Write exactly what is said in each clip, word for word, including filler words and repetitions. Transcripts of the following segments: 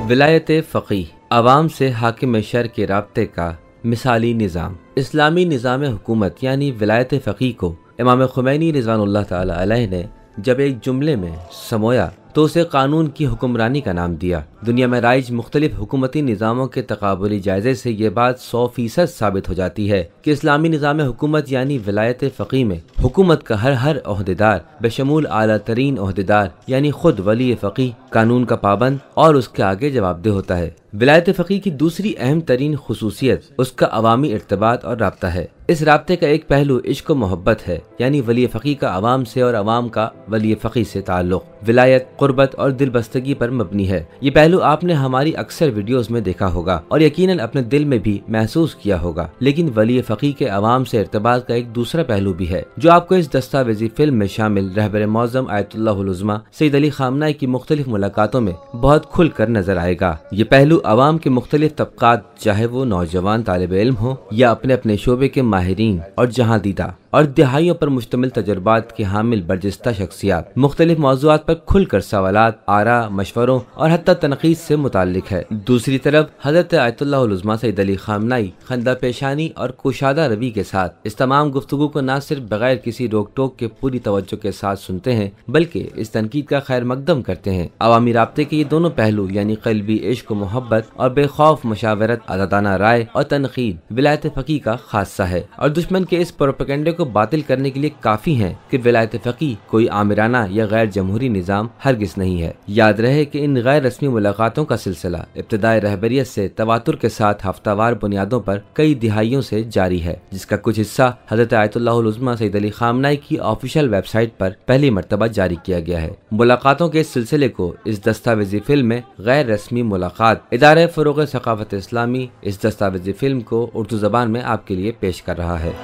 विलायत फ़क़ीह, आवाम से हाकिम शर के राब्ते का मिसाली निज़ाम। इस्लामी निज़ाम हुकूमत यानी विलायत फ़क़ीह को इमाम खुमैनी रिज़वानुल्लाह ताला अलैह ने जब एक जुमले में समोया तो उसे कानून की हुक्मरानी का नाम दिया। दुनिया में राइज मुख्तलिफ हुकूमती निज़ामों के तकाबुली जायजे से ये बात सौ फीसद साबित हो जाती है कि इस्लामी निज़ाम हुकूमत यानी विलायत फ़क़ीह में हुकूमत का हर हर ओहदेदार बेशमूल आला तरीन ओहदेदार यानी खुद वली फ़क़ीह कानून का पाबंद और उसके आगे जवाबदेह होता है। विलायत फ़क़ीह की दूसरी अहम तरीन खुसूसियत उसका अवामी इर्तबात और राब्ता है। इस राब्ते का एक पहलू इश्क व मोहब्बत है, यानी वली फ़क़ीह का अवाम से और अवाम का वली फ़क़ीह से ताल्लुक़ विलायत, क़ुर्बत और दिलबस्तगी पर मबनी है। ये पहलू आपने हमारी अक्सर वीडियोस में देखा होगा और यकीनन अपने दिल में भी महसूस किया होगा। लेकिन वली फ़क़ीह के अवाम से इर्तबात का एक दूसरा पहलू भी है जो आपको इस दस्तावेजी फिल्म में शामिल रहबर मौज़म आयतुल्लाहुल उज़्मा सैयद अली ख़ामनेई की मुख्तलिफ मुलाकातों में बहुत खुल कर नजर आएगा। ये पहलू अवाम के मुख्तलिफ तबक़ात, चाहे वो नौजवान तालिब इल्म हो या अपने अपने शोबे के माहिरीन और जहाँ दीदा और दिहाइयों पर मुश्तमिल तजुर्बात के हामिल बर्जस्ता शख्सियात, मुख्तलिफ मौज़ूआत पर खुलकर सवालात, आरा, मशवरों और हत्ता तनक़ीद से मुताल्लिक है। दूसरी तरफ हज़रत आयतुल्लाहुल उज़्मा सैयद अली ख़ामनेई खंदा पेशानी और कुशादा रवि के साथ इस तमाम गुफ्तगू को न सिर्फ बगैर किसी रोक टोक के पूरी तवज्जो के साथ सुनते हैं बल्कि इस तनकीद का खैर मकदम करते हैं। अवामी राब्ते के ये दोनों पहलू यानी क़ल्बी इश्क व मोहब्बत और बेखौफ मशावरत, आज़ादाना राय और तनक़ीद विलायत फ़क़ीह का खासा है और दुश्मन के इस प्रोपेगेंडे को बातिल करने के लिए काफी हैं कि विलायत फ़क़ीह कोई आमिराना या गैर जमहूरी निज़ाम हरगिज़ नहीं है। याद रहे कि इन गैर रस्मी मुलाकातों का सिलसिला इब्तिदाई रहबरियत से तवातुर के साथ हफ्तावार बुनियादों पर कई दिहाइयों से जारी है, जिसका कुछ हिस्सा हज़रत आयतुल्लाहुल उज़्मा सैयद अली ख़ामनेई की ऑफिशियल वेबसाइट पर पहली मरतबा जारी किया गया है। मुलाकातों के इस सिलसिले को इस दस्तावेजी फिल्म में गैर रस्मी मुलाकात इदारे फ़रोग़ सक़ाफ़त इस्लामी इस दस्तावेजी फिल्म को उर्दू ज़बान में आपके लिए पेश कर रहा है।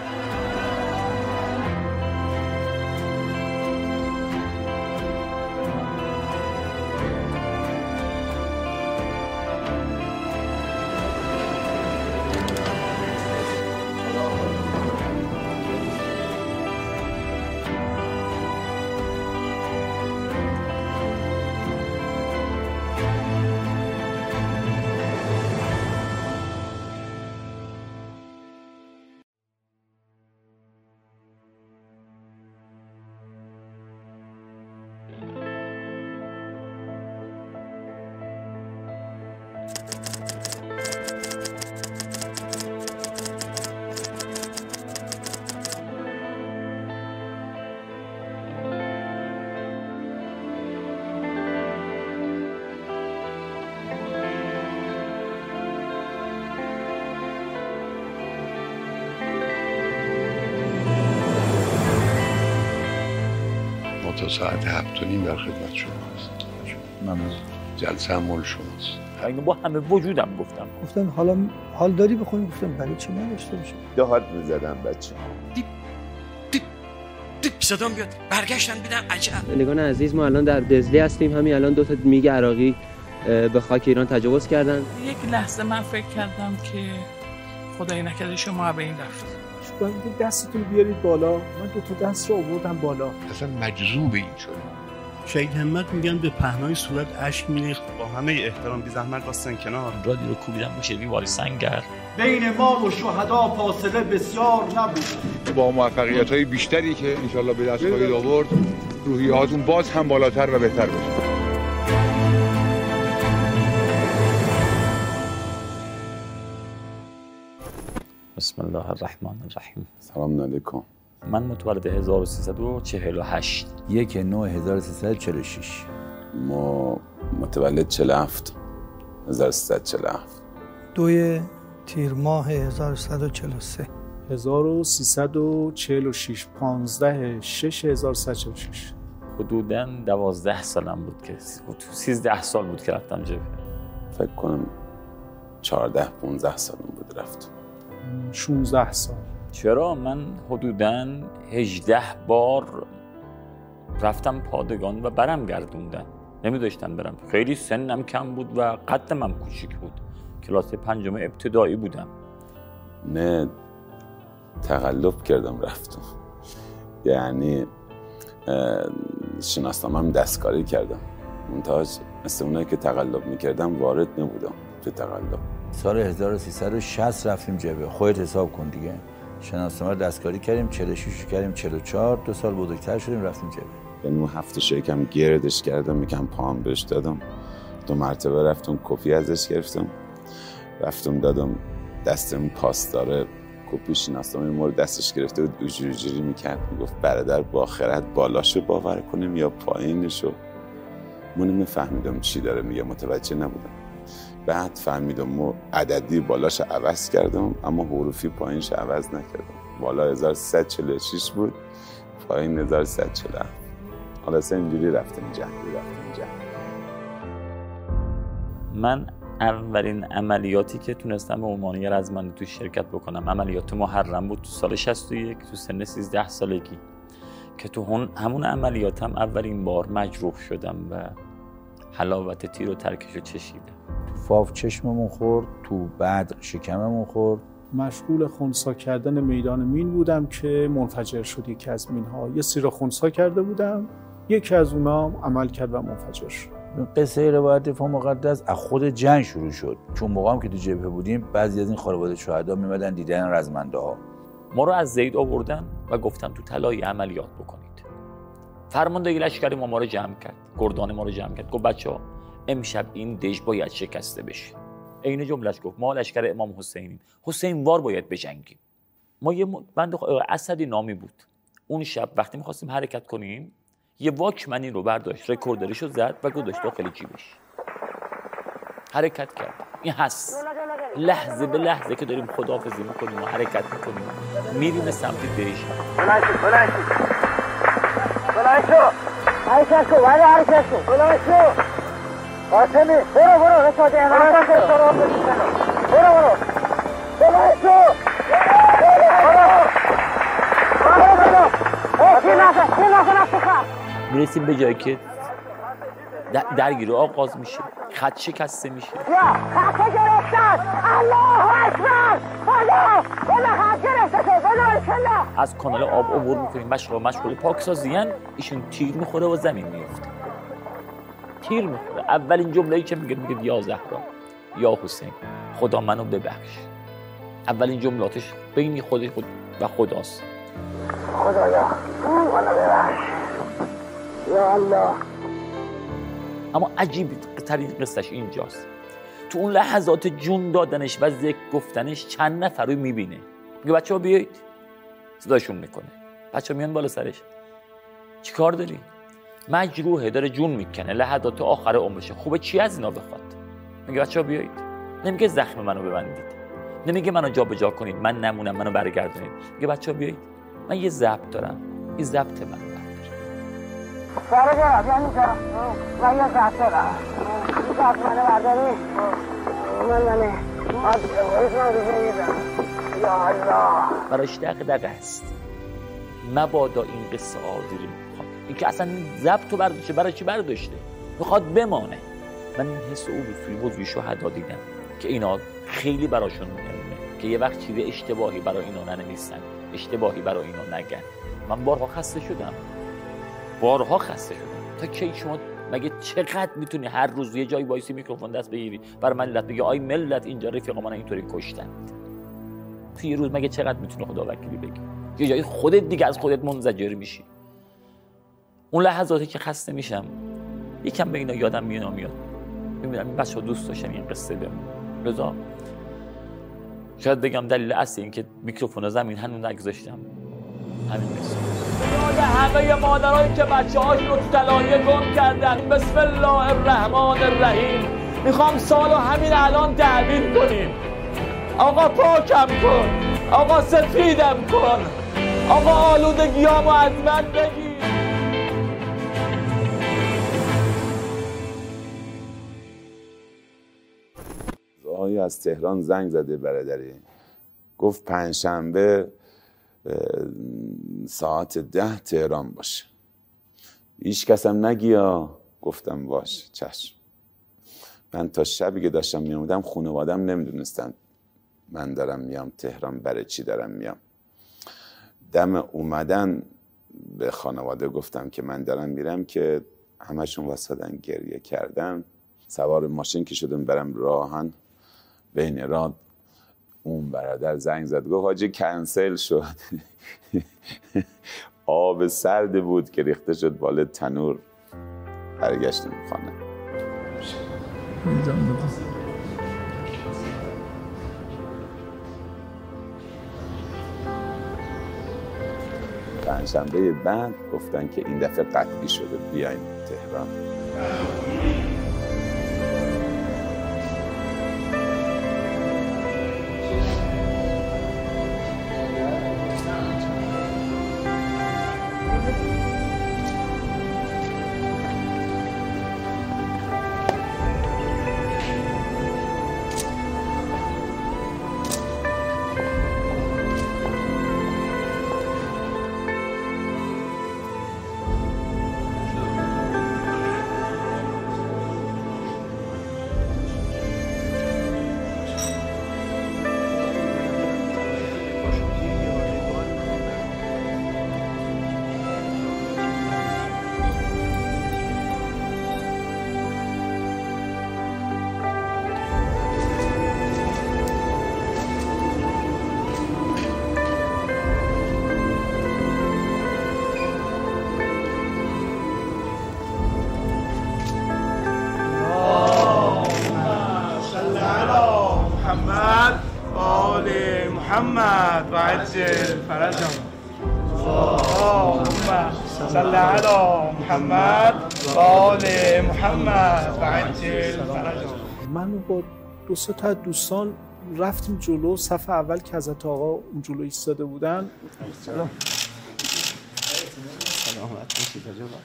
تا ساعت هفت و نیم در خدمت شما هست. ممنون. جلسه هم مال شماست. اینو با همه وجودم گفتم. گفتن حالا حال داری بخونی؟ گفتم برای چی نداشته باشه. دهات می‌زدن بچه. دیپ دیپ دیپ صدام بیاد. برگشتن بیدم عجب. نگان عزیز، ما الان در دزلی هستیم. همین الان دو تا میگ عراقی به خاک ایران تجاوز کردن. یک لحظه من فکر کردم که خدای نکرده شما به این رفت. دستتون بیارید بالا. من دو تا دست رو آوردم بالا. اصلا مجذوب این شد. شهید همت میگن به پهنای صورت اشک میریخت. با همه احترام بی زحمت راستن کنار. رادیو رو کوبیدم روش دیوار سنگر. بین ما و شهدا فاصله بسیار نبود. با موفقیت‌های بیشتری که انشالله به دست خواهید آورد، روحیه‌هاتون باز هم بالاتر و بهتر بشه. بسم الله الرحمن الرحیم. سلام علیکم. من متولد هزار و سیصد و چهل و هشت. یک نه هزار و سیصد و چهل و شش. ما متولد چهل و هفت هزار و سیصد و چهل و هفت. دوی تیر ماه هزار و سیصد و چهل و سه. هزار و سیصد و چهل و شش. پانزده شش هزار و سیصد و چهل و شش. حدوداً دوازده سالم بود که سیزده سال بود که رفتم جبهه. فکر کنم چهارده پانزده سالم بود رفتم. شانزده سال. چرا؟ من حدوداً هجده بار رفتم پادگان و برم گردوندن. نمیداشتم برم. خیلی سنم کم بود و قدم هم کوچیک بود. کلاس پنجم ابتدایی بودم. نه تقلب کردم رفتم. یعنی شناسنامه‌ام دستکاری کردم. منتها مثل اونایی که تقلب میکردم وارد نبودم تو تقلب. سال هزار و سیصد و شصت رفتیم جبهه. خودت حساب کن دیگه. شناسنامه دستکاری کردیم، چهل و شش کردیم، چهل و چهار، دو سال بزرگتر شدیم رفتیم جبهه. یعنی اون هفته شکم گردش کردم، یکم پام بهش دادم، دو مرتبه رفتم کپی ازش گرفتم، رفتم دادم دستم پاس داره، کپی شناسنامه ما رو دستش گرفته بود، اجوری اجوری میکرد، میگفت برادر با خرد بالاشو باور کنیم یا پایینشو. من نمیفهمیدم چی داره میگه، متوجه نبودم. بعد فهمیدم ما عددی بالاش عوض کردم اما حروفی پایینش عوض نکردم. بالا هزار و سیصد و چهل و شش بود، پایین هزار و سیصد و چهل و هفت. حالا سه اینجوری رفتیم جهدی رفتیم جهدی. من اولین عملیاتی که تونستم به عنوان یه رزمنده تو شرکت بکنم عملیات محرم بود تو سال شصت و یک تو سن سیزده سالگی که تو همون عملیات هم اولین بار مجروح شدم و حلاوت تیر و ترکش رو چشیدم. تو فاف چشممون خورد، تو بدر شکممون خورد. مشغول خنثی کردن میدان مین بودم که منفجر شد یکی از مین‌ها. یه سری رو خنثی کرده بودم، یکی از اونها عمل کرد و منفجر شد. قصه روایت دفاع مقدس از خود جنگ شروع شد، چون موقع هم که تو جبهه بودیم بعضی از این خانواده شهدا میمدن دیدن رزمنده ها. ما رو از زید آوردن و گفتن تو طلای عملیات بکنید. فرمانده لشکر ما ما رو جمع کرد، گردان ما رو جمع کرد، گفت بچه‌ها امشب این دژ باید شکسته بشه. عین جملهش گفت ما لشکر امام حسینیم، حسین وار باید بجنگیم. ما یه بند اسدی نامی بود، اون شب وقتی می‌خواستیم حرکت کنیم یه واکمنی رو برداشت، رکوردرشو زد و گذاشت داخل جیبش. حرکت کرد. این هست لحظه به لحظه که داریم خداحافظی میکنیم و حرکت میکنیم میریم سمت دژ. بلند شو بلند شو بلند شو حرکت کن ولی حرکت کن بلند شو قاسمی برو برو رساده احمد برو برو برو بلند شو برو برو برو تیر نزن تیر نزن از خط. میرسیم به جایی که درگیری آغاز میشه، خط شکسته میشه. یا خط گرفتن الله اکبر خدا خدا خط گرفته شد خدا. از کانال آب عبور میکنیم، مشغول مشغول پاکسازیان، ایشون تیر میخوره و زمین میفته. تیر میخوره. اولین جمله‌ای که میگه میگه یا زهرا یا حسین خدا منو ببخش. اولین جملاتش بین خودش خود و خداست. خدایا منو ببخش یا الله. اما عجیب ترین قصهش اینجاست، تو اون لحظات جون دادنش و ذکر گفتنش چند نفر رو میبینه، میگه بچه ها بیایید، صداشون میکنه، بچه ها میان بالا سرش، چی کار داری؟ مجروحه، داره جون میکنه، لحظات آخر عمرشه، خوبه چی از اینا بخواد؟ میگه بچه ها بیایید. نمیگه زخم منو ببندید، نمیگه منو جا به جا کنید، من نمونم، منو برگردونید. میگه بچه ها بیایید، من یه ضبط دارم، این ضبط من سارا جا بیا اینجا من یه ضبط دارم، این ضبط منو برداری من منه یا الله. براش دغدغه است، مبادا این قصه آدیری میخواد، این که اصلا این ضبط رو برداشته، برای چی برداشته؟ میخواد بمانه. من این حس او رو توی وضوی شهدا دیدم که اینا خیلی براشون مهمه که یه وقت چیز اشتباهی برای اینا ننویسن، اشتباهی برای اینا نگن. من بارها خسته شدم، بارها خسته شدم. تا کی شما مگه چقدر میتونی هر روز یه جایی وایسی میکروفون دست بگیری برای ملت بگی آی ملت اینجا رفیقا من اینطوری کشتن؟ تو یه روز مگه چقدر میتونی خدا وکیلی بگی؟ یه جایی خودت دیگه از خودت منزجر میشی. اون لحظاتی که خسته میشم یکم به اینا یادم میاد میاد میبینم این بچه‌ها دوست داشتن این قصه بمون. لذا شاید بگم دلیل اصلی این که میکروفون زمین هنوز نگذاشتم همین قصه. یاد همه مادرایی که بچه‌هاشون رو تو طلایه گم کردن. بسم الله الرحمن الرحیم. میخوام سالو همین الان تعبیر کنیم. آقا پاکم کن، آقا سفیدم کن، آقا آلودگیامو از من بگیر. آقای از تهران زنگ زده برادری، گفت پنجشنبه ساعت ده تهران باشه، هیچ کسم نگیا. گفتم باشه چشم. من تا شبی که داشتم میامدم خانوادم نمیدونستن من دارم میام تهران، برای چی دارم میام. دم اومدن به خانواده گفتم که من دارم میرم که همشون واسدن گریه کردن. سوار ماشین که شدم برم راهن، بین راه اون برادر زنگ زد گفت حاجی کنسل شد. آب سرد بود که ریخته شد بالا تنور. برگشتیم خانه. پنجشنبه بعد گفتن که این دفعه قطعی شده بیاین تهران. محمد و عجل فرجهم. اللهم صل علی محمد و آل محمد و عجل فرجهم. من با دو سه تا دوستان رفتیم جلو، صف اول که حضرت آقا اون جلو ایستاده بودن. سلام. سلامت باشید آقا.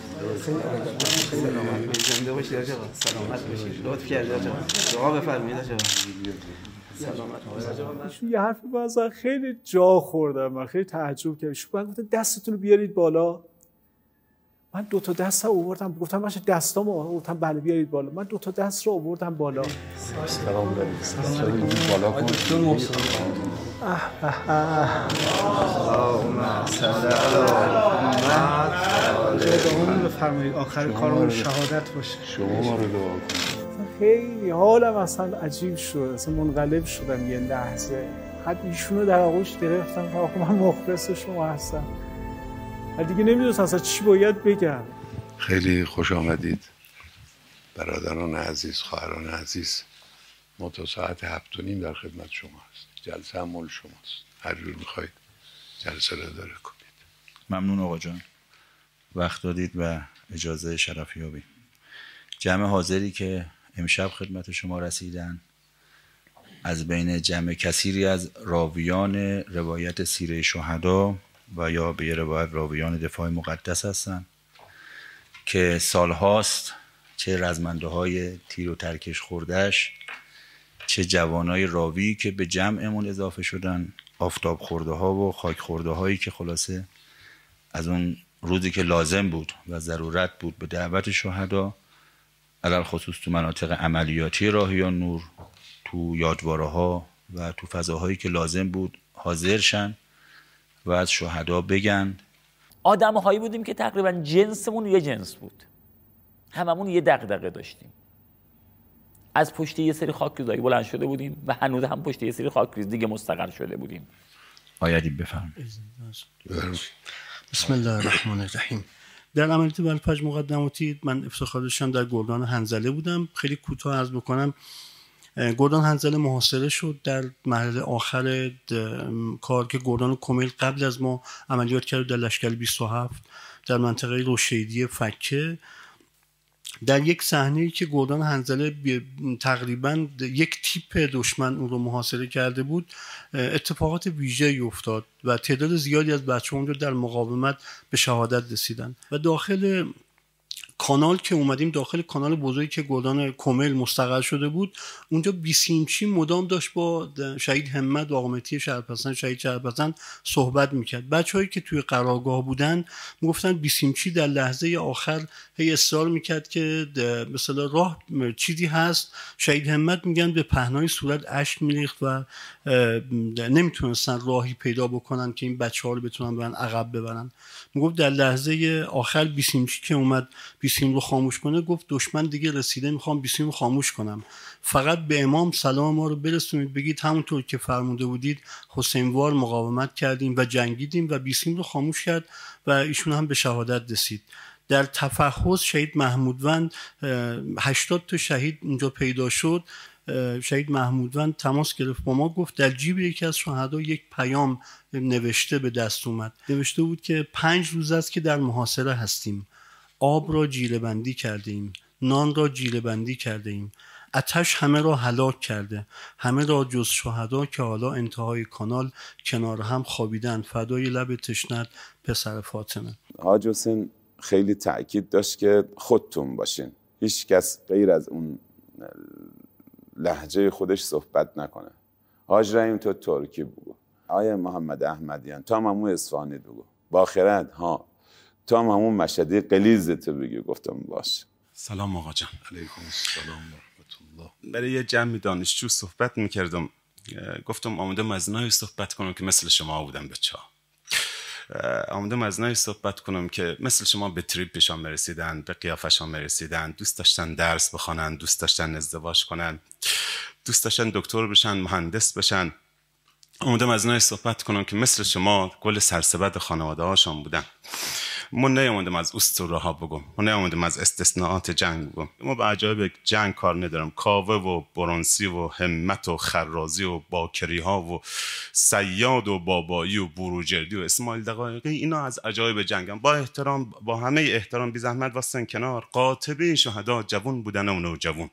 زنده باشید آقا. سلامت باشید. لطف کردید آقا. دعا بفرمایید آقا. سلامت باشید. ایشون یه حرفی مثلا خیلی جا خوردم، من خیلی تعجب کردم. ایشون گفت دستتون رو بیارید بالا. من دو تا دست رو آوردم، گفتم باشه دستامو آوردم، بله بیارید بالا. من دو تا دست رو آوردم بالا. سلام علیکم. سلام بالا کن. اه اه اه. اللهم صل علی محمد. جدامون بفرمایید آخر کارمون شهادت باشه. شما ما رو دعا کنید. خیلی حالم اصلا عجیب شد، اصلا منقلب شدم یه لحظه. حد ایشونو در آغوش گرفتم که آقا من مخلص شما هستم. دیگه نمیدونستم اصلا چی باید بگم. خیلی خوش آمدید برادران عزیز، خواهران عزیز. ما تا ساعت هفت و نیم در خدمت شما هست. جلسه هم مال شماست، هر جور میخواید جلسه را اداره کنید. ممنون آقا جان، وقت دادید و اجازه شرفیابی. جمع حاضری که امشب خدمت شما رسیدن، از بین جمع کثیری از راویان روایت سیره شهدا و یا به روایت راویان دفاع مقدس هستند که سالهاست چه رزمنده های تیر و ترکش خوردش، چه جوانای راوی که به جمعمون اضافه شدن، آفتاب خورده ها و خاک خورده هایی که خلاصه از اون روزی که لازم بود و ضرورت بود به دعوت شهدا، علل خصوص تو مناطق عملیاتی راهیان نور، تو یادواره ها و تو فضاهایی که لازم بود حاضر شن و از شهدا بگن. آدم هایی بودیم که تقریبا جنسمون یه جنس بود، هممون یه دغدغه داشتیم. از پشت یه سری خاکریزایی بلند شده بودیم و هنوز هم پشت یه سری خاکریز دیگه مستقر شده بودیم. آیدی بفهم. بسم الله الرحمن الرحیم. در عملیات بلفج مقدماتی من افتخار داشتم در گردان حنظله بودم. خیلی کوتاه عرض بکنم، گردان حنظله محاصره شد در مرحله آخر کار که گردان کمیل قبل از ما عملیات کرد در لشکر بیست و هفت در منطقه روشیدی فکه. در یک صحنه‌ای که گردان حنظله تقریبا یک تیپ دشمن اون رو محاصره کرده بود، اتفاقات ویژه‌ای افتاد و تعداد زیادی از بچه‌ها اونجا در مقاومت به شهادت رسیدن و داخل کانال که اومدیم، داخل کانال بزرگی که گردان کمیل مستقر شده بود، اونجا بیسیمچی مدام داشت با شهید همت و آقا مهدی شهرپسند، شهید شهرپسند صحبت میکرد. بچه‌هایی که توی قرارگاه بودن میگفتن بیسیمچی در لحظه آخر هی اصرار میکرد که مثلا راه چیزی هست. شهید همت میگن به پهنای صورت اشک میریخت و نمیتونستن راهی پیدا بکنن که این بچه‌ها رو بتونن برن عقب ببرن. میگفت در لحظه آخر بیسیمچی که اومد بیسیم رو خاموش کنه گفت دشمن دیگه رسیده، میخوام بیسیم رو خاموش کنم، فقط به امام سلام ما رو برسونید، بگید همونطور که فرموده بودید حسینوار مقاومت کردیم و جنگیدیم و بیسیم رو خاموش کرد و ایشون هم به شهادت رسید. در تفحص شهید محمودوند هشتاد تا شهید اونجا پیدا شد. شهید محمودوند تماس گرفت با ما، گفت در جیب یکی از شهدا یک پیام نوشته به دست اومد، نوشته بود که پنج روز است که در محاصره هستیم، آب را جیره بندی کرده ایم، نان را جیره بندی کرده ایم، آتش همه را هلاک کرده، همه را جز شهدا که حالا انتهای کانال کنار هم خوابیدن، فدای لب تشنت پسر فاطمه. حاج حسین خیلی تأکید داشت که خودتون باشین، هیچ کس غیر از اون لهجه خودش صحبت نکنه. حاج رحیم تو ترکی بگو، آیا محمد احمدیان تو هم همون اصفهانی بگو، باخرت ها تو هم همون مشهدی قلیزتو بگی. گفتم باشه. سلام آقا جان. علیکم السلام و رحمت الله. برای یه جمع دانشجو صحبت میکردم، گفتم آمدم از نای صحبت کنم که مثل شما بودم بچه ها، آمدم از نای صحبت کنم که مثل شما به تریپشان مرسیدن، به قیافشان مرسیدن، دوست داشتن درس بخونن، دوست داشتن ازدواج کنن، دوست داشتن دکتر بشن، مهندس بشن. آمدم از نای صحبت کنم که مثل شما گل سرسبد خانواده هاشون بودن. من نیامدم از اسطوره ها بگم، من نیامدم از استثناءات جنگ بگم. ما به عجایب جنگ کار ندارم. کاوه و برونسی و همت و خرازی و باکری ها و صیاد و بابایی و بروجردی و اسماعیل دقایقی، اینا از عجایب جنگم. با احترام، با همه احترام، بی زحمت واسن کنار. قاطبه شهدا جوان بودن و نوجوان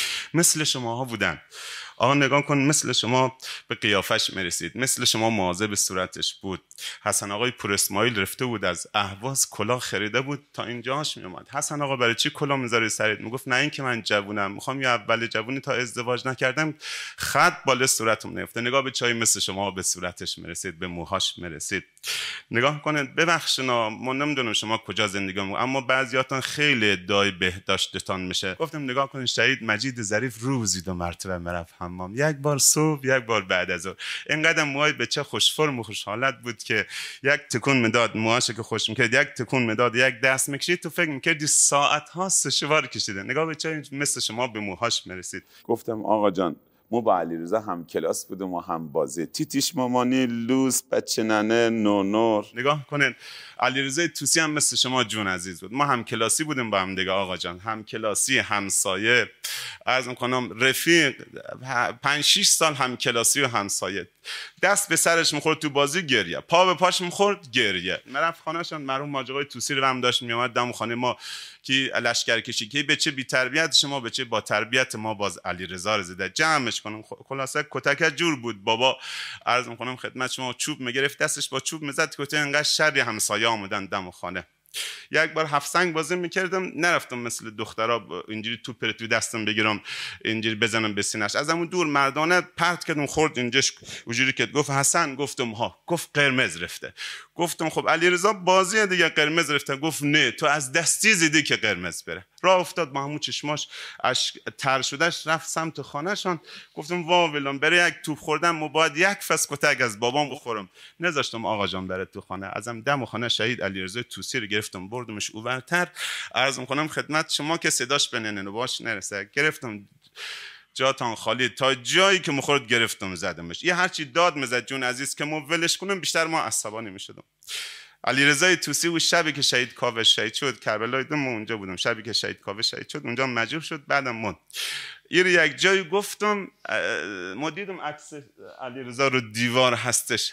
مثل شماها بودن. آقا نگاه کن، مثل شما به قیافش میرسید، مثل شما مواظب صورتش بود. حسن آقای پور اسماعیل رفته بود از اهواز کلاه خریده بود تا اینجاش میومد. حسن آقا برای چی کلاه میذاری سرت؟ میگفت نه این که من جوونم، میخوام یه اول جوونی تا ازدواج نکردم خط بالا صورتم نیفته. نگاه به چای مثل شما به صورتش میرسید، به موهاش میرسید. نگاه کنید، ببخشنا ما نمیدونم شما کجا زندگی میکنید، اما بعضیاتون خیلی ادعای بهداشتتان میشه. گفتم نگاه کنید، شهید مجید ظریف روزی دو مرتبه میرفت حمام، یک بار صبح یک بار بعد از ظهر. اینقدر موهای بچه خوش فرم و خوش حالت بود که یک تکون میداد، موهاش که خوش میکرد یک تکون میداد، یک دست میکشید تو فکر میکردی ساعت ها سشوار کشیده. نگاه بچه مثل شما به موهاش میرسید. گفتم آقا جان ما با علیرضا هم کلاس بودیم و هم بازی. تیتیش مامانی لوس بچه ننه نونور. نگاه کنین، علیرضا طوسی هم مثل شما جون عزیز بود. ما هم کلاسی بودیم با هم دیگه آقا جان، هم کلاسی، همسایه، از میکنم رفیق، پنج شش سال هم کلاسی و همسایه. دست به سرش میخورد تو بازی گریه، پا به پاش میخورد گریه. مرف خانه‌شون مرحوم ماجرای طوسی رو هم داشت میومد دم خانه ما که لشکر کشی که بچه بی تربیت شما بچه با تربیت ما باز علیرضا رو زده جمعش کنم. خلاصه کتک جور بود. بابا عرض میکنم خدمت شما چوب میگرفت دستش با چوب میزد کته، انقدر شر همسایه آمدن دم خانه. یک بار هفت سنگ بازی میکردم، نرفتم مثل دخترها اینجوری توپ تو دستم بگیرم اینجوری بزنم به سینه‌اش، از همون دور مردانه پرت کردم خورد اینجاش اونجوری که گفت حسن، گفتم ها، گفت قرمز رفته. گفتم خب علیرضا بازی دیگه قرمز رفته. گفت نه تو از دستی زدی که قرمز بره. راه افتاد با همون چشماش اش تر شدهش رفت سمت خانه‌شان. گفتم وا ولم برای یک توپ خوردن مباد یک فس کتک از بابام بخورم. نذاشتم آقا جان بره تو خانه. ازم دم خانه شهید علیرضا طوسی رو گرفتم بردمش اونورتر. عرض می‌کنم خدمت شما که صداش بننه باش نرسه. گرفتم جاتان خالی تا جایی که مخورد گرفتم زدمش. یه هرچی داد میزد جون عزیز که ما ولش کنم بیشتر ما عصبانی میشدم. علیرضا طوسی و شبی که شهید کاوه شهید شد کربلای دو، ما اونجا بودم. شبی که شهید کاوه شهید شد اونجا مجروح شد، بعدم من این یک جایی گفتم ما دیدم عکس علیرضا رو دیوار هستش،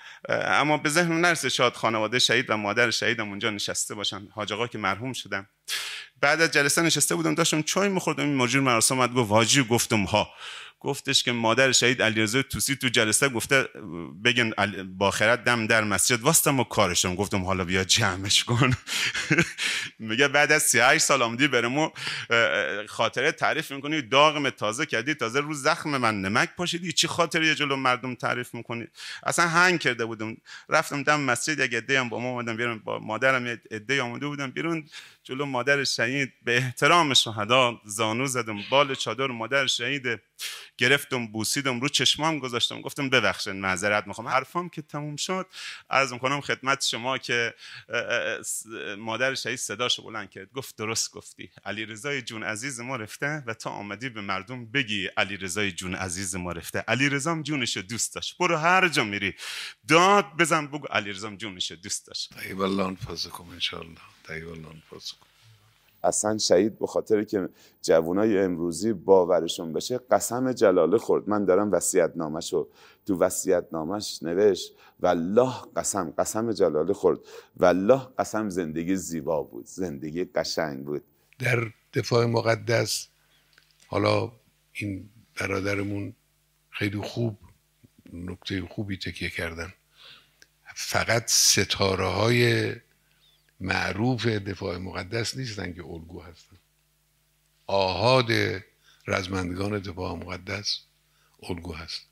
اما به ذهن نرسه شاید خانواده شهید و مادر شهیدم اونجا نشسته باشن، حاج آقا که مرحوم شدن. بعد از جلسه نشسته بودم داشتم چای می‌خوردم، این مجری مراسم اومد گفت حاجی، گفتم ها. گفتش که مادر شهید علیرضا طوسی تو جلسه گفته بگن با خیرت دم در مسجد واسطم و کارشم. گفتم حالا بیا جمعش کن. میگه بعد از سی و هشت سال آمدی برامو خاطره تعریف میکنی، داغم تازه کردی، تازه رو زخم من نمک پاشیدی، چی خاطره جلو مردم تعریف میکنی؟ اصلا هنگ کرده بودم. رفتم دم مسجد، یک عده هم با ما اومدن بیرون، با مادرم یک عده اومده بودن بیرون، جلو مادر شهید به احترام شهدا زانو زدم، بال چادر مادر شهید گرفتم بوسیدم، رو چشمام گذاشتم، گفتم ببخشید معذرت میخوام. حرفام که تموم شد عرض میکنم خدمت شما که مادر شهید صداشو بلند کرد، گفت درست گفتی، علیرضا جون عزیز ما رفته و تا آمدی به مردم بگی علیرضا جون عزیز ما رفته. علیرضا جونشو دوست داشت، برو هر جا میری داد بزن بگو علیرضا جونشو دوست داشت. طیب الله انفسکم ان شاء الله. طیب الله انفسکم. اصلا شهید به خاطر که جوانای امروزی باورشون بشه قسم جلاله خورد. من دارم وصیت‌نامه‌شو تو وصیت‌نامه‌اش نوشت والله قسم قسم جلاله خورد، والله قسم زندگی زیبا بود، زندگی قشنگ بود. در دفاع مقدس حالا این برادرمون خیلی خوب نکته خوبی تکیه کردن. فقط ستاره های معروف دفاع مقدس نیستن که الگو هستن، آحاد رزمندگان دفاع مقدس الگو هست.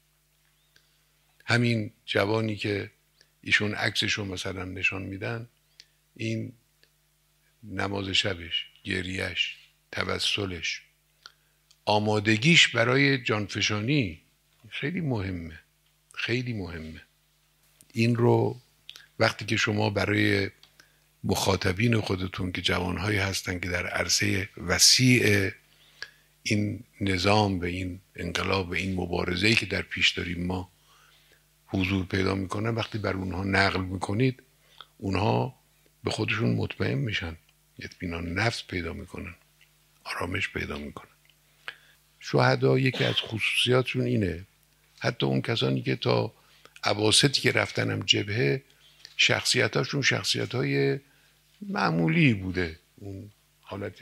همین جوانی که ایشون عکسشو مثلا نشان میدن، این نماز شبش، گریهش، توسلش، آمادگیش برای جانفشانی خیلی مهمه، خیلی مهمه. این رو وقتی که شما برای مخاطبین خودتون که جوانهایی هستن که در عرصه وسیع این نظام و این انقلاب و این مبارزه‌ای که در پیش داریم ما حضور پیدا میکنن، وقتی بر اونها نقل میکنید اونها به خودشون مطمئن میشن، اطمینان نفس پیدا میکنن، آرامش پیدا میکنن. شهدا یکی از خصوصیاتشون اینه، حتی اون کسانی که تا اواسطی که رفتنم جبهه شخصیتاشون شخصیت‌های معمولی بوده، اون حالت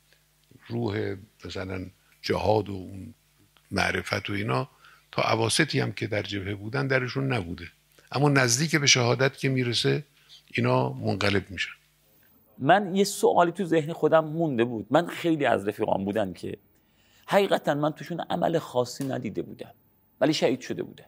روح مثلا جهاد و اون معرفت و اینا تا اواسطی هم که در جبهه بودن درشون نبوده، اما نزدیک به شهادت که میرسه اینا منقلب میشن. من یه سوالی تو ذهن خودم مونده بود. من خیلی از رفیقان بودن که حقیقتا من توشون عمل خاصی ندیده بودم ولی شهید شده بودن،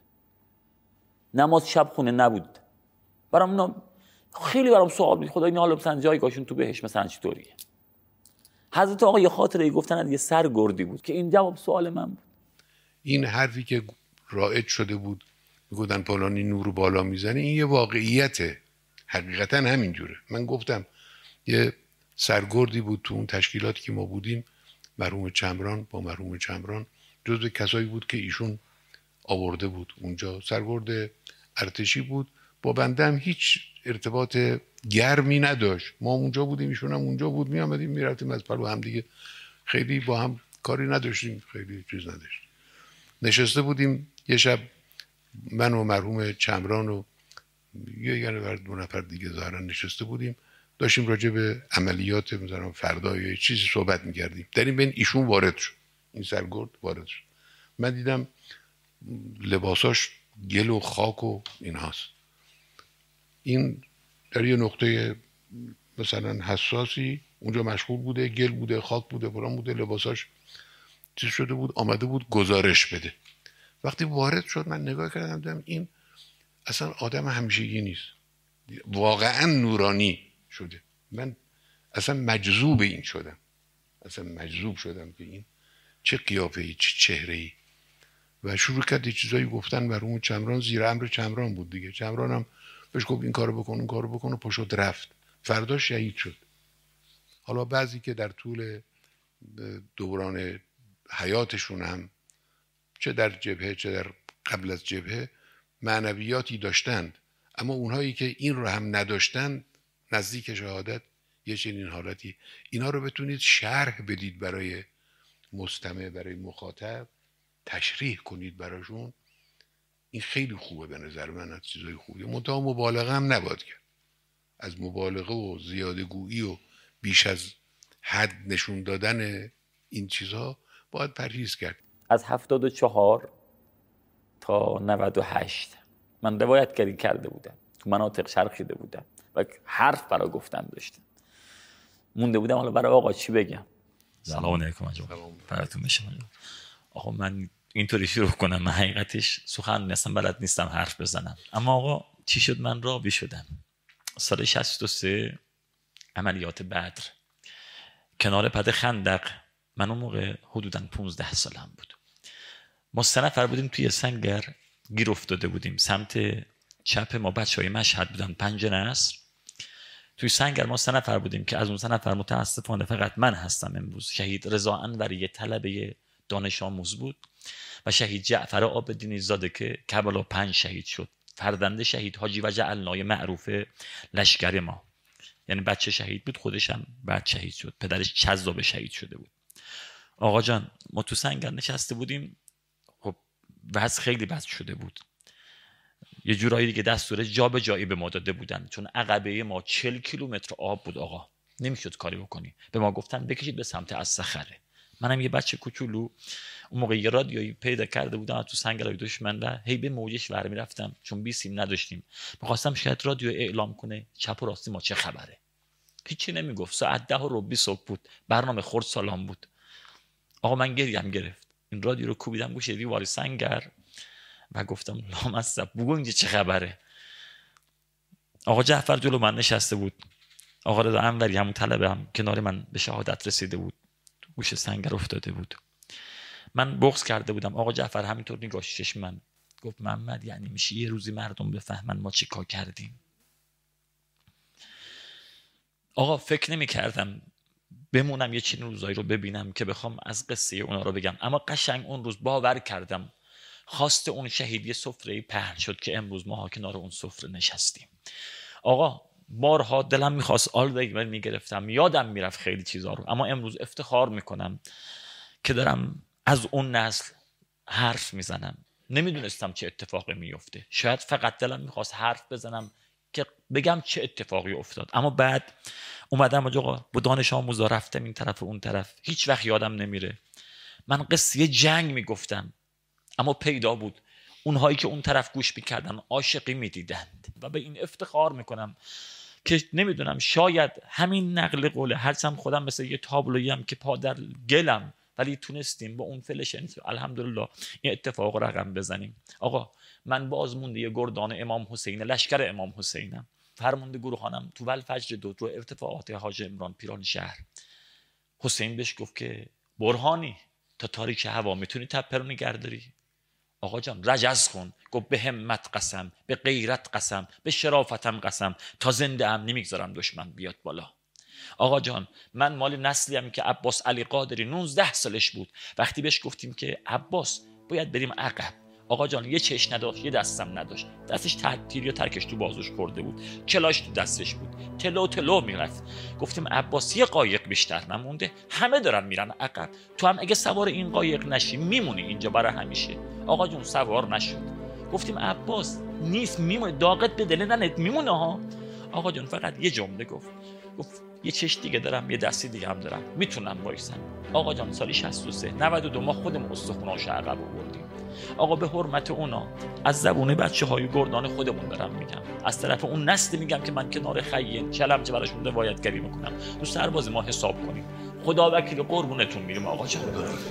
نماز شب خونه نبود. برام اینا خیلی برام سوال بود، خدا این حالا مثلا جایگاهشون تو بهش مثلا چطوریه. حضرت آقا یه خاطره گفتن از یه سرگردی بود که این جواب سوال من بود. این حرفی که رایج شده بود میگفتن پلانی نور بالا میزنه، این یه واقعیته، حقیقتا همینجوره. من گفتم یه سرگردی بود تو اون تشکیلاتی که ما بودیم، مرحوم چمران با مرحوم چمران جزو کسایی بود که ایشون آورده بود اونجا، سرگرد ارتشی بود، با بنده هم هیچ ارتباط گرمی نداشت. ما اونجا بودیم، ایشون هم اونجا بود، می آمدیم می رفتیم از پلو هم دیگه، خیلی با هم کاری نداشتیم، خیلی چیز نداشتیم. نشسته بودیم یه شب من و مرحوم چمران و یه یعنی دو نفر دیگه ظاهرا نشسته بودیم، داشتیم راجع به عملیات مثلا فردا یا چیزی صحبت می‌کردیم. در این بین ایشون وارد شد، این سرگرد وارد شد. من دیدم لباساش گل و خاک و اینهاست. این در یه نقطه مثلا حساسی اونجا مشغول بوده، گل بوده، خاک بوده، فلان بوده، لباساش چیز شده بود، آمده بود گزارش بده. وقتی وارد شد من نگاه کردم دیدم این اصلا آدم همیشگی نیست، واقعا نورانی شده. من اصلا مجذوب این شدم، اصلا مجذوب شدم که این چه قیافه‌ای، چه چهره‌ای. و شروع کرد چیزایی گفتن. مرحوم چمران زیر امر چمران بود دیگه، چمران هم بهش گفت این کارو بکن اون کارو بکن و پشت رفت. فردا شهید شد. حالا بعضی که در طول دوران حیاتشون هم چه در جبهه چه در قبل از جبهه معنویاتی داشتند، اما اونهایی که این رو هم نداشتن نزدیک شهادت یه چنین حالتی، اینا رو بتونید شرح بدید برای مستمع، برای مخاطب، تشریح کنید براشون، این خیلی خوبه به نظر من، از چیزای خوبیه. منتها مبالغه هم نباید کرد. از مبالغه و زیاده گویی و بیش از حد نشون دادن این چیزها باید پرهیز کرد. از هفتاد و چهار تا نود و هشت من روایتگری کرده بودم، تو مناطق چرخیده بودم و حرف برای گفتن داشتم، مونده بودم حالا برای آقا چی بگم. سلام علیکم آقا، براتون بشه. آقا من اینطوری شروع کنم، من حقیقتش سخن اصلا بلد نیستم حرف بزنم، اما آقا چی شد من راوی شدم. سال شصت و سه عملیات بدر کنار پد خندق، من اون موقع حدوداً پونزده سالم بود. ما سه نفر بودیم توی سنگر گیر افتاده بودیم. سمت چپ ما بچهای مشهد بودن، پنج نصر. توی سنگر ما سه نفر بودیم که از اون سه نفر متاسفانه فقط من هستم امروز. شهید رضا انوری طلبه دانش آموز بود و شهید جعفر عابدینی زاده که کربلا پنج شهید شد. فرزند شهید حاجی و جعلنای معروف لشکر ما، یعنی بچه شهید بود، خودش هم بعد شهید شد، پدرش چذاب شهید شده بود. آقا جان ما تو سنگر نشسته بودیم، خب وضع خیلی بد شده بود. یه جورایی دیگه دستور جابجایی به ما داده بودن، چون عقبه ما چهل کیلومتر آب بود آقا، نمیشد کاری بکنی. به ما گفتن بکشید به سمت الصخره. منم یه بچه کوچولو اون موقع یه رادیویی پیدا کرده بودم تو سنگرهای دشمن و هی به موجش ور میرفتم، چون بی سیم نداشتیم. میخواستم شاید رادیو اعلام کنه چپ و راستی ما چه خبره. هیچی نمیگفت. ساعت ده و ربع صبح بود، برنامه خورد سالام بود. آقا من گریم گرفت. این رادیو رو کوبیدم گوشه دیوار سنگر و گفتم لامصب بگو اینجا چه خبره. آقا جعفر جلو من نشسته بود. آقا رضا انوری همون طلبه هم کنار من به شهادت رسیده بود، گوشه سنگر افتاده بود. من بغض کرده بودم. آقا جعفر همینطور نگاه چشم من گفت محمد یعنی میشه یه روزی مردم بفهمن ما چی کار کردیم. آقا فکر نمی کردم بمونم یه چنین روزایی رو ببینم که بخوام از قصه اونا رو بگم، اما قشنگ اون روز باور کردم خواست اون شهید یه سفره پهن شد که امروز ما کنار اون سفره نشستیم. آقا بارها دلم میخواست آلزایمر میگرفتم، یادم میرفت خیلی چیزا رو، اما امروز افتخار میکنم که دارم از اون نسل حرف میزنم. نمیدونستم چه اتفاقی میفته، شاید فقط دلم میخواست حرف بزنم که بگم چه اتفاقی افتاد. اما بعد اومدم آقا با دانش آموزا رفتم این طرف و اون طرف، هیچ وقت یادم نمیره من قصه جنگ میگفتم، اما پیدا بود اونهایی که اون طرف گوش میکردن عاشقی میدیدند و به این افتخار میکنم که نمیدونم شاید همین نقل قوله، هرچند خودم مثل یه تابلویی هم که پا در گلم، ولی تونستیم با اون فلشن الحمدلله این اتفاق رقم بزنیم. آقا من بازمونده گردان امام حسین، لشکر امام حسینم، فرمانده گروهانم تو ولفجر دو رو ارتفاعات حاج عمران پیران شهر. حسین بهش گفت که برهانی تا تاریک هوا میتونی تپه رو نگه داری؟ آقا جان رجز کن. گفت به همت قسم، به غیرت قسم، به شرافتم قسم، تا زنده ام نمیگذارم دشمن بیاد بالا. آقا جان من مال نسلیم که عباس علی قادری نوزده سالش بود، وقتی بهش گفتیم که عباس باید بریم عقب، آقا جان یه چش نداشت، یه دستم نداشت، دستش تیر یا ترکش تو بازوش خورده بود، کلاش تو دستش بود، تلو تلو میرفت. گفتیم عباس یه قایق بیشتر نمونده، همه دارن میرن عقب، تو هم اگه سوار این قایق نشی میمونی اینجا برای همیشه. آقا جون سوار نشد. گفتیم عباس نیست، میمونه، داغت به دل ننت میمونه ها. آقا جون فقط یه جمله گفت، گفت یه چش دیگه دارم، یه دستی دیگه هم دارم، میتونم وایسم. آقا جان سالی شصت و سه نود و دو ما خودمون استخوناشو عقب آوردیم. آقا به حرمت اونا از زبون بچه های گردان خودمون دارم میگم، از طرف اون نسل میگم که من کنار خیل چلمچه براشون روایتگری میکنم. تو سرباز ما حساب کنیم، خدا وکیل قربونتون میریم آقا جان.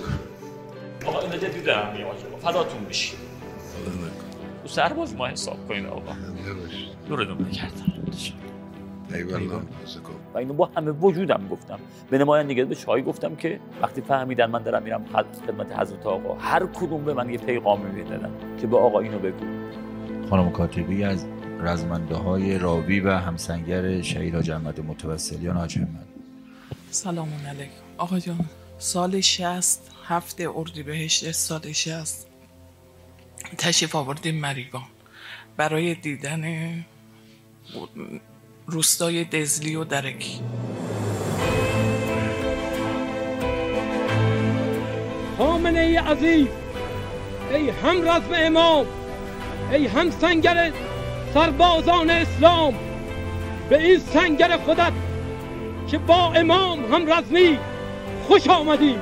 آقا این جدی دارم میگم آقا فداتون میشیم. تو سرباز ما حساب کنین آقا. دورتون بگردم. ایوالله. و اینو با همه وجودم گفتم. به نمایندگی به چای گفتم که وقتی فهمیدن من دارم میرم خدمت حضرت آقا، هر کدوم به من یه پیغامی میدادن که به آقا اینو بگو. خانم کاتبی از رزمنده های راوی و همسنگر شهید حاج احمد متوسلیان حاج احمد. سلام علیکم آقا جان. سال شصت هفته اردیبهشت سال شصت تشریف آوردیم مریگان برای دیدن روستای دزلی و درکی. خامنه ای عزیز، ای هم رزم امام، ای هم سنگر سربازان اسلام، به این سنگر خودت که با امام هم رزمی خوش آمدی.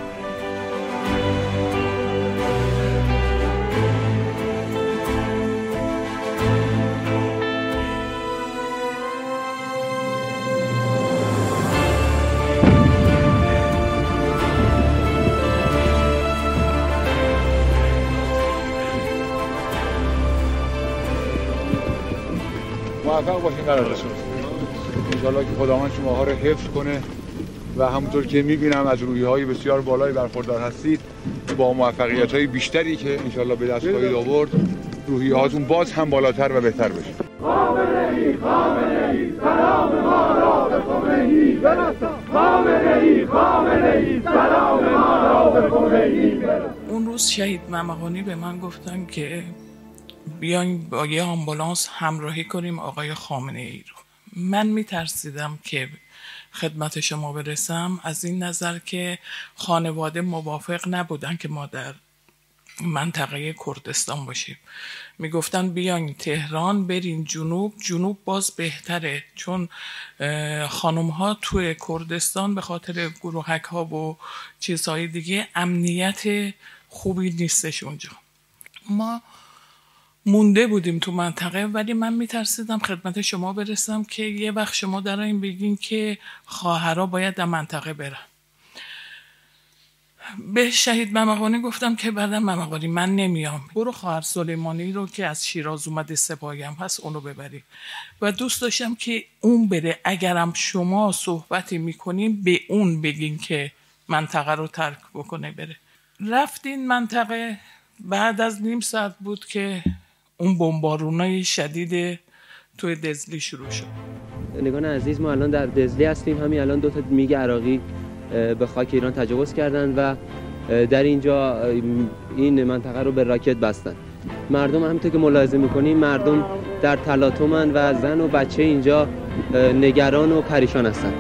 موفق باشین قرارشون. انشاءالله که خداوند شماها رو حفظ کنه و همونطور که میبینم از روحیه‌های بسیار بالایی برخوردار هستید، با موفقیت‌های بیشتری که انشالله به دست خواهید آورد، روحیه‌هاتون باز هم بالاتر و بهتر بشه. خامنه‌ای خامنه‌ای سلام ما را به خمینی برسان. خامنه‌ای خامنه‌ای سلام ما را به خمینی برسان. اون روز شهید ممقانی به من گفتن که بیاین با یه آمبولانس همراهی کنیم آقای خامنه‌ای رو. من میترسیدم که خدمت شما برسم، از این نظر که خانواده موافق نبودن که ما در منطقه کردستان باشیم. میگفتن بیاین تهران، برین جنوب، جنوب باز بهتره، چون خانم ها توی کردستان به خاطر گروهک ها و چیزهای دیگه امنیت خوبی نیستش اونجا. ما مونده بودیم تو منطقه، ولی من میترسیدم خدمت شما برسم که یه وقت شما در این بگین که خواهرها باید در منطقه برن. به شهید ممقانی گفتم که بعدم ممقانی من نمیام، برو خواهر سلیمانی رو که از شیراز اومده سپاهیم هست اونو ببری. و دوست داشتم که اون بره، اگرم شما صحبتی میکنین به اون بگین که منطقه رو ترک بکنه بره. رفتین منطقه، بعد از نیم ساعت بود که اون بمبارونای شدید توی دزلی شروع شد. نگان عزیز، ما الان در دزلی هستیم. همین الان دو تا میگ عراقی به خاک ایران تجاوز کردن و در اینجا این منطقه رو به راکت بستن. مردم همونطور که ملاحظه میکنیم مردم در تلاطمن و زن و بچه اینجا نگران و پریشان هستن.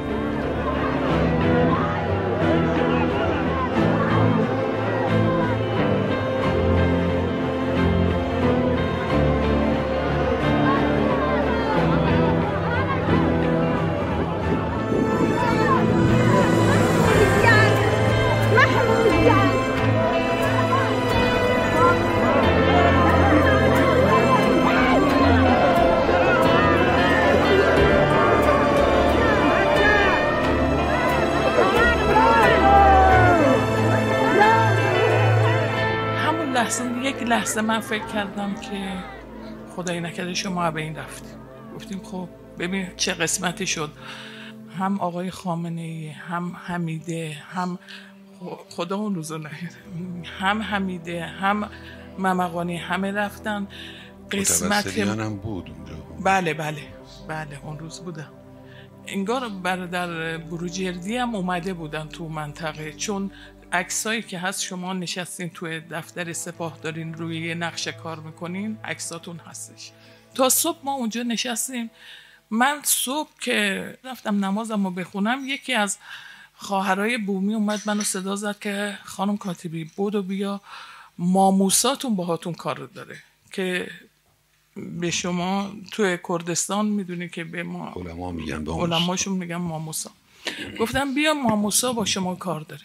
یک لحظه من فکر کردم که خدای نکرده شما به این رفتیم. گفتیم خب ببین چه قسمتی شد، هم آقای خامنه‌ای، هم حمیده، هم خدا اون روزو نهید، هم حمیده، هم ممقانی، همه رفتن. قسمت هم بود اونجا. بله بله بله اون روز بودم. انگار برادر بروجردی هم اومده بودن تو منطقه، چون عکسایی که هست شما نشستین توی دفتر سپاه دارین روی یه نقشه کار میکنین، عکساتون هستش. تا صبح ما اونجا نشستیم. من صبح که رفتم نمازم رو بخونم، یکی از خواهرای بومی اومد منو صدا زد که خانم کاتبی بودو بیا، ماموساتون باهاتون کار داره، که به شما توی کردستان میدونی که به ما علما میگن، به علماشون میگن ماموسا. گفتم بیا ماموسا با شما کار داره.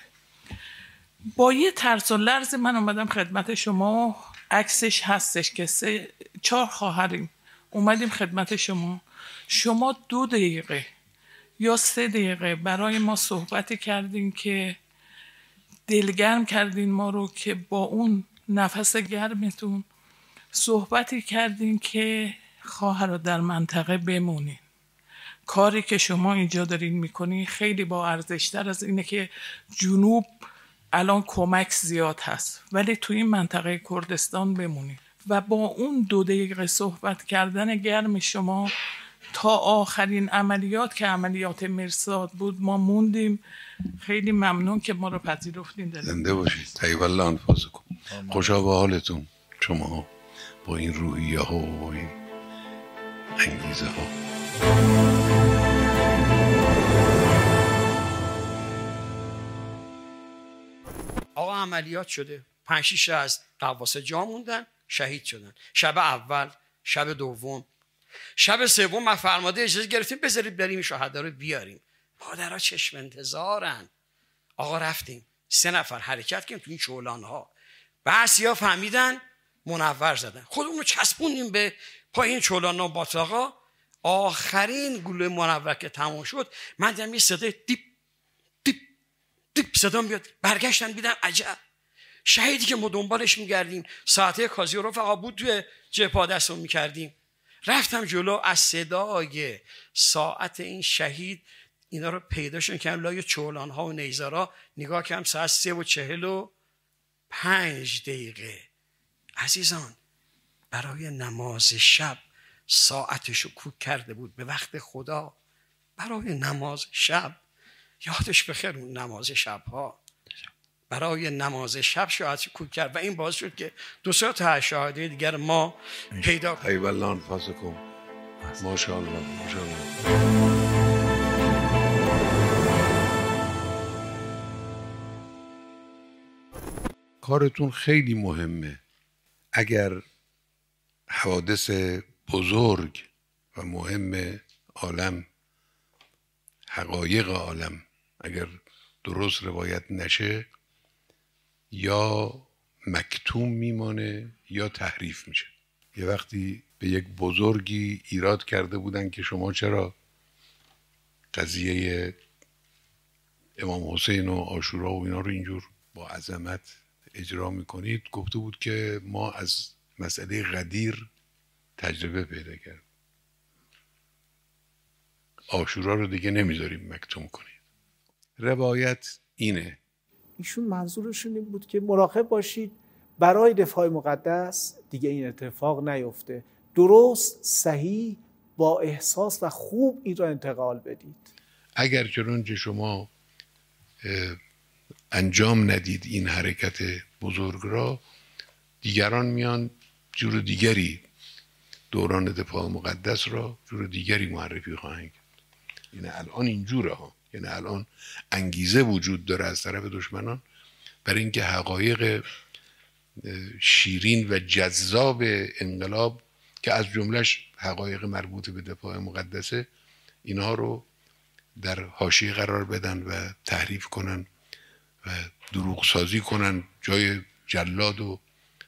با یه ترس و لرز من اومدم خدمت شما، عکسش هستش که سه چهار خواهریم اومدیم خدمت شما. شما دو دقیقه یا سه دقیقه برای ما صحبتی کردین که دلگرم کردین ما رو، که با اون نفس گرمتون صحبتی کردین که خواهر در منطقه بمونین. کاری که شما اینجا دارین میکنین خیلی با ارزشتر از اینه که جنوب الان کمک زیاد هست، ولی توی این منطقه کردستان بمونین. و با اون دو دقیقه صحبت کردن گرم شما تا آخرین عملیات که عملیات مرصاد بود ما موندیم. خیلی ممنون که ما رو پذیرفتین. زنده باشید. طیب الله انفاسکم. خوشا به حالتون شما با این روحیه ها و با این انگیزه ها. آقا عملیات شده، پنج شیش از قواص جا موندن، شهید شدن. شب اول، شب دوم، شب سوم ما فرماده اجازه گرفتیم بذارید بریم شهدا رو بیاریم. مادرها چشم انتظارن. آقا رفتیم، سه نفر حرکت کردیم تو این چولان ها. بعضیا فهمیدن منور زدن، خودمون رو چسبوندیم به پایین چولان ها. باتاقا آخرین گلوله منور که تمام شد، من دیدم یه صدای دیپ دیپ دیپ صدا میاد. برگشتن دیدم عجب، شهیدی که ما دنبالش میگردیم ساعته کازی رو فقط بود توی جبهه دستمون میکردیم. رفتم جلو، از صدای ساعت این شهید اینا رو پیداشون کردم لای چولان ها و نیزارا. نگاه کردم ساعت سه و چهل و پنج دقیقه. عزیزان برای نماز شب ساعتشو کوک کرده بود به وقت خدا، برای نماز شب. یادش بخیر اون نماز شب ها، برای نماز شب ساعتشو کوک کرد و این باعث شد که دو سه تا شهاده دیگر ما پیدا کنیم. ایوالله انفاسکم. ماشاءالله ماشاءالله. کارتون خیلی مهمه. اگر حوادث بزرگ و مهم عالم، حقایق عالم اگر درست روایت نشه، یا مکتوم میمانه یا تحریف میشه. یه وقتی به یک بزرگی ایراد کرده بودن که شما چرا قضیه امام حسین و عاشورا و اینا رو اینجور با عظمت اجرا میکنید، گفته بود که ما از مسئله غدیر تجربه پیدا کرد، عاشورا رو دیگه نمیذاریم مکتوم کنید. روایت اینه. ایشون منظورشون این بود که مراقب باشید برای دفاع مقدس دیگه این اتفاق نیفته، درست صحیح با احساس و خوب این را انتقال بدید. اگر چنانچه شما انجام ندید این حرکت بزرگ را، دیگران میان جور دیگری دوران دفاع مقدس را جور دیگری معرفی خواهند کرد. یعنی الان اینجوره ها، یعنی الان انگیزه وجود داره از طرف دشمنان برای اینکه حقایق شیرین و جذاب انقلاب که از جملهش حقایق مربوط به دفاع مقدسه، اینها رو در حاشیه قرار بدن و تحریف کنن و دروغ سازی کنن، جای جلاد و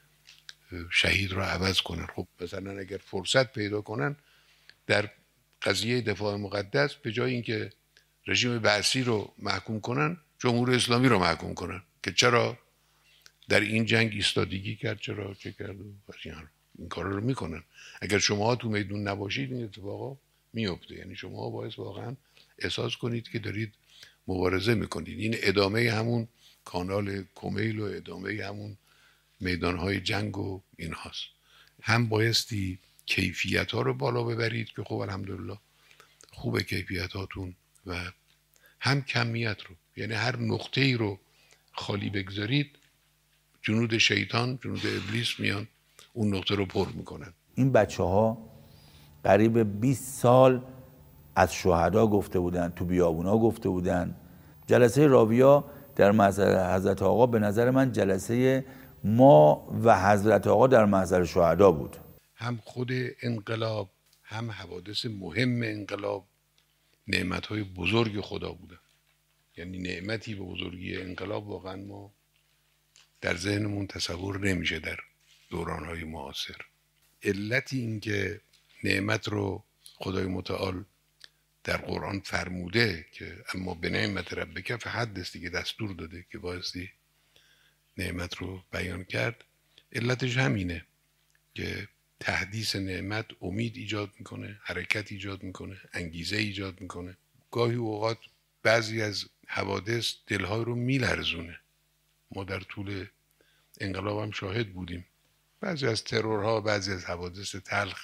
شهید رو عوض کنن. خب مثلا اگر فرصت پیدا کنن در قضیه دفاع مقدس، به جای اینکه رژیم بعثی رو محکوم کنن، جمهوری اسلامی رو محکوم کنن که چرا در این جنگ ایستادگی کرد، چرا چه کرد و این کار رو میکنن. اگر شما تو میدون نباشید این اتفاقا میفته. یعنی شما باید واقعا احساس کنید که دارید مبارزه میکنید. این ادامه همون کانال کمیل و ادامه همون میدانهای جنگ و این هاست. هم بایستی کیفیت ها رو بالا ببرید که خب الحمدلله خوبه کیفیت هاتون، و هم کمیت رو، یعنی هر نقطه ای رو خالی بگذارید جنود شیطان، جنود ابلیس میان اون نقطه رو پر میکنن. این بچه ها قریب بیست سال از شهدا گفته بودن، تو بیابونا گفته بودن. جلسه راویا در محضر حضرت آقا به نظر من جلسه ما و حضرت آقا در محضر شهدا بود. هم خود انقلاب، هم حوادث مهم انقلاب نعمت‌های بزرگ خدا بودن. یعنی نعمتی به بزرگی انقلاب واقعا ما در ذهنمون تصور نمیشه در دوران‌های معاصر. علتی این که نعمت رو خدای متعال در قرآن فرموده که اما به نعمت ربک فحدث، دیگه دستور داده که بایستی نعمت رو بیان کرد، علتش همینه که تحدیث نعمت امید ایجاد میکنه، حرکت ایجاد میکنه، انگیزه ایجاد میکنه. گاهی اوقات بعضی از حوادث دلهای رو میلرزونه. ما در طول انقلاب هم شاهد بودیم. بعضی از ترورها، بعضی از حوادث تلخ،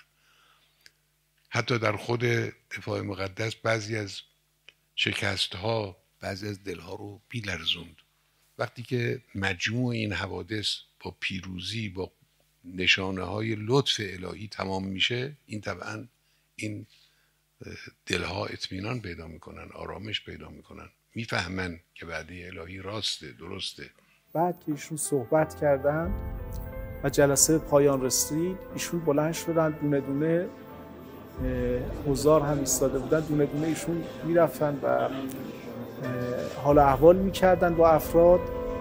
حتی در خود دفاع مقدس بعضی از شکستها، بعضی از دلها رو بیلرزوند. وقتی که مجموع این حوادث با پیروزی، با نشانه های لطف الهی تمام میشه، این طبعا این دلها اطمینان پیدا میکنن، آرامش پیدا میکنن، میفهمن که وعده الهی راسته، درسته. بعد که ایشون صحبت کردن و جلسه پایان رسید، ایشون بلند شدن، دونه دونه حضار هم ایستاده بودن، دونه دونه ایشون میرفتن و حال احوال میکردن با افراد.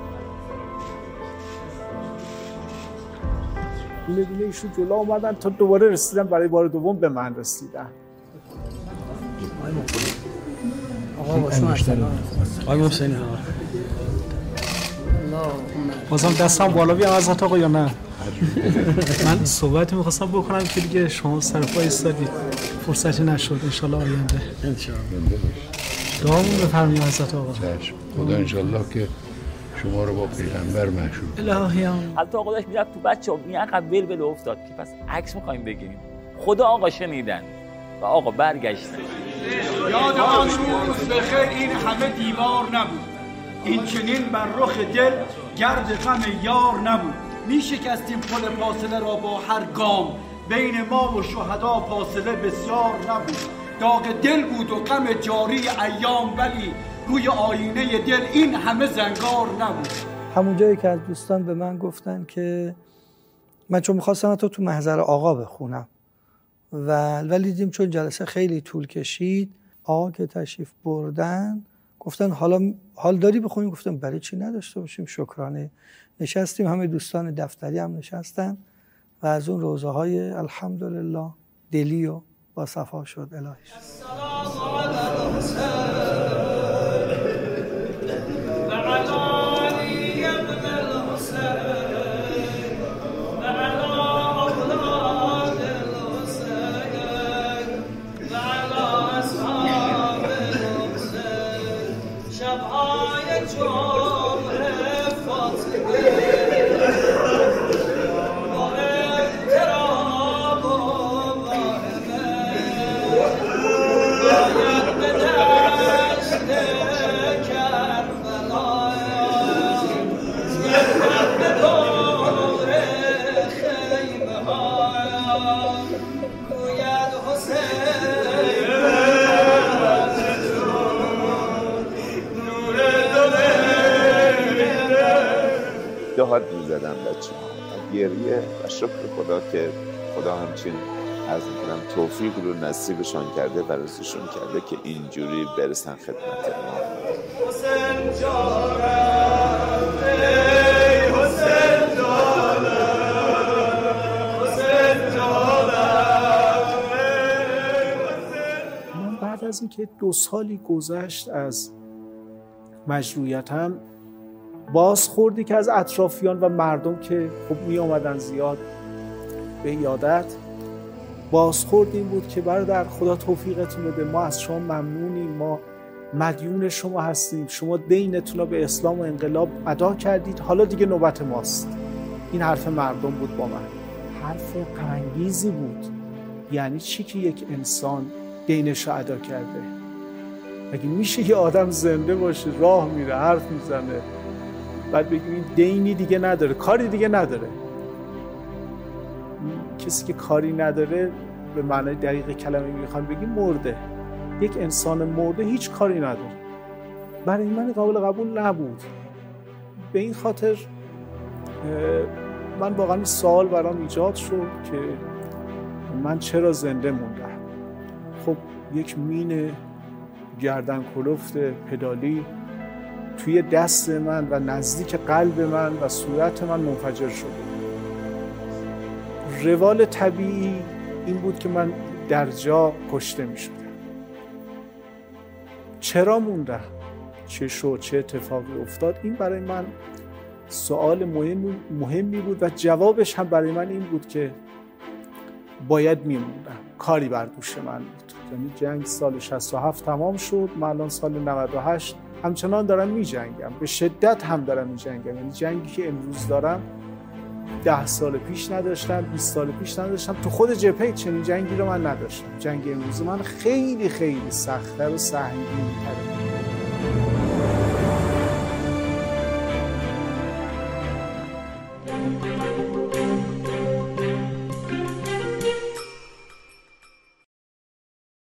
دونه دونه ایشون جلو اومدن تا دوباره رسیدن، برای بار دوم به من رسیدن. آقا با شما آقای محسنی ها بازم دستم بالا بیام حضرت آقا یا نه؟ من صحبتی میخواستم بکنم که دیگه شما سر پای ایستادید، فرصتی نشد. انشالله آینده. انشالله. دعامون بفرمایید حضرت آقا. چشم. خدا انشالله که شما رو با پیغمبر مشهور. الهیان. حتی آقا داشت میرفت تو بچه‌ها این عقب ول ول افتاد که پس عکس می‌خوایم بگیریم. خدا آقا شنیدن و آقا برگشتن. یاد آن روز بخیر این همه دیوار نبود، این چنین بر رخ دل گرد غم یار نبود. می شکستیم پل فاصله را با هر گام، بین ما و شهدا فاصله بسیار نبود. داغ دل بود و غم جاری ایام، ولی روی آینه دل این همه زنگار نبود. همون جایی که از دوستان به من گفتن که من چون میخواستم تو تو محضر آقا بخونم و ولی دیدیم چون جلسه خیلی طول کشید، آقا که تشریف بردن گفتن حالا حال داری بخونیم؟ گفتم برای چی نداشته باشیم. شکرانه نشستیم، همه دوستان دفتری هم نشستن و از اون روزه های الحمدلله دلی و با صفا شد. الهی دهات می‌زدن بچه‌ها گریه و شکر خدا که خدا همچین از میکنم توفیق رو نصیبشان کرده و رسوشون کرده که اینجوری برسن خدمت ما. حسین جانم ای حسین جانم حسین جانم. من بعد از اینکه دو سالی گذشت از مجروحیتم، بازخوردی که از اطرافیان و مردم که خب می آمدن زیاد به یادت، بازخورد این بود که برادر خدا توفیقتون بده، ما از شما ممنونیم، ما مدیون شما هستیم، شما دینتون رو به اسلام و انقلاب ادا کردید، حالا دیگه نوبت ماست. این حرف مردم بود با من، حرف غم‌انگیزی بود. یعنی چی که یک انسان دینش رو ادا کرده؟ مگه میشه یه آدم زنده باشه، راه میره، حرف میزنه، بعد بگیم این دینی دیگه نداره، کاری دیگه نداره؟ کسی که کاری نداره به معنای دقیق کلمه میخوام بگیم مرده. یک انسان مرده هیچ کاری نداره. برای من قابل قبول نبود. به این خاطر من واقعا سوال برام ایجاد شد که من چرا زنده موندم. خب یک مین گردن کلفت پدالی توی دست من و نزدیک قلب من و صورت من منفجر شد. روال طبیعی این بود که من در جا کشته می شدم. چرا موندم؟ چه شد؟ چه اتفاقی افتاد؟ این برای من سوال مهم مهمی بود و جوابش هم برای من این بود که باید می موندم. کاری بر دوش من بود. یعنی جنگ سال شصت و هفت تمام شد، من الان سال نود و هشت همچنان دارم می جنگم، به شدت هم دارم می جنگم. یعنی جنگی که امروز دارم ده سال پیش نداشتم، بیست سال پیش نداشتم. تو خود جبهه چنین جنگی رو من نداشتم. جنگ امروز من خیلی خیلی سخت‌تر و سهمگین‌تره.